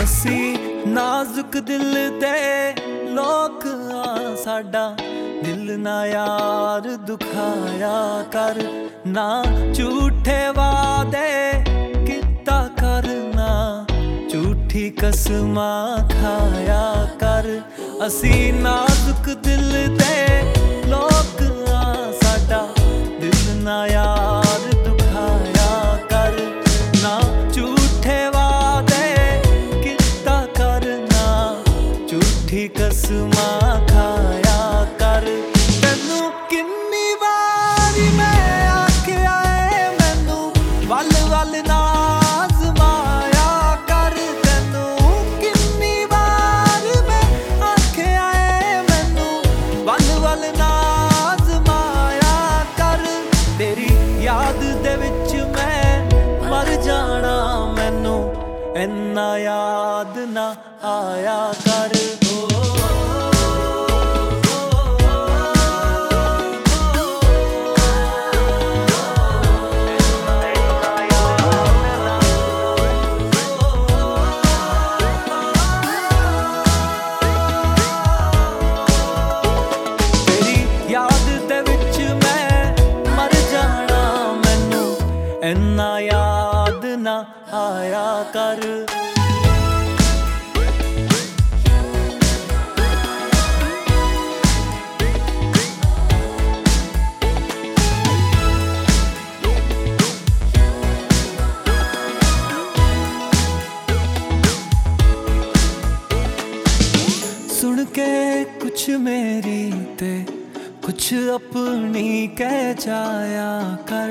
ਅਸੀਂ ਨਾਜ਼ੁਕ ਦਿਲ ਦੇ ਲੋਕ ਆ, ਸਾਡਾ ਦਿਲ ਨਾ ਯਾਰ ਦੁਖਾਇਆ ਕਰ। ਨਾ ਝੂਠੇ ਵਾਦੇ ਕੀਤਾ ਕਰਨਾ, ਝੂਠੀ ਕਸਮਾਂ ਖਾਇਆ ਕਰ। ਅਸੀਂ ਨਾਜ਼ੁਕ ਦਿਲ ਦੇ ਲੋਕ ਆ, ਸਾਡਾ ਦਿਲ ਨਾ ਯਾਰ ਦੁਖਾਇਆ ਕਰ। ਨਾ ਝੂਠੇ ਵਾਦੇ ਕੀਤਾ ਕਰਨਾ, ਝੂਠੀ ਕਸਮਾਂ ਖਾਇਆ ਕਰ। ਤੈਨੂੰ ਕਿੰਨੀ ਵਾਰੀ ਮੈਂ ਆਖਿਆ ਏ, ਮੈਨੂੰ ਵੱਲ ਵੱਲ ਨਾ ਆਜ਼ਮਾਇਆ ਕਰ। ਤੈਨੂੰ ਕਿੰਨੀ ਵਾਰ ਮੈਂ ਆਖਿਆ ਏ, ਮੈਨੂੰ ਵੱਲ ਵੱਲ ਨਾ ਆਜ਼ਮਾਇਆ ਕਰ। ਤੇਰੀ ਯਾਦ ਦੇ ਵਿੱਚ ਮੈਂ ਮਰ ਜਾਣਾ, ਮੈਨੂੰ ਇੰਨਾ ਯਾਦ ਨਾ ਆਇਆ ਕਰ। ਇੰਨਾ ਯਾਦ ਨਾ ਆਇਆ ਕਰ। सुन के कुछ मेरी ते कुछ अपनी कह जाया कर।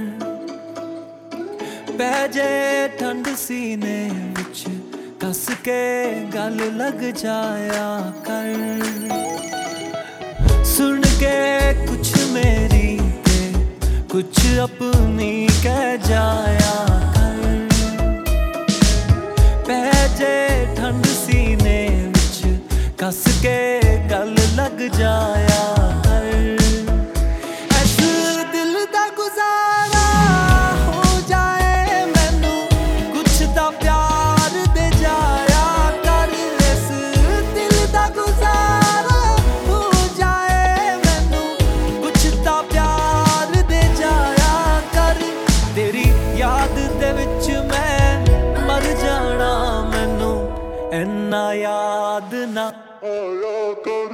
पै जे ठंड सीने विच कस के गल लग जाया कर। सुन के कुछ मेरी ते कुछ अपनी कह जाया कर। पै जे ठंड सीने विच कस के गल लग जाया कर। इस दिल दा गुजारा हो जाए, मैनू कुछ दा प्यार दे जाया कर। इस दिल दा गुजारा हो जाए, मैनू कुछ दा प्यार दे जाया कर। तेरी याद दे विच मैं मर जाना, मैनू इन्ना याद ना आया कर।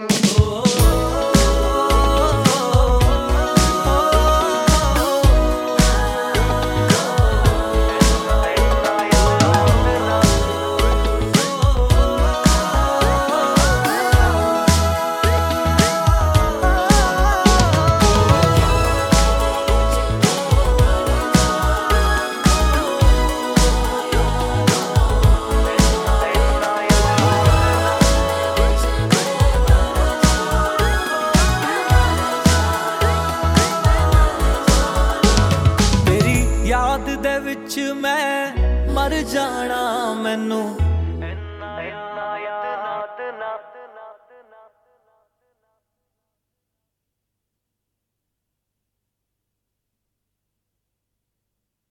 याद दे विच मैं मर जाना, मैनू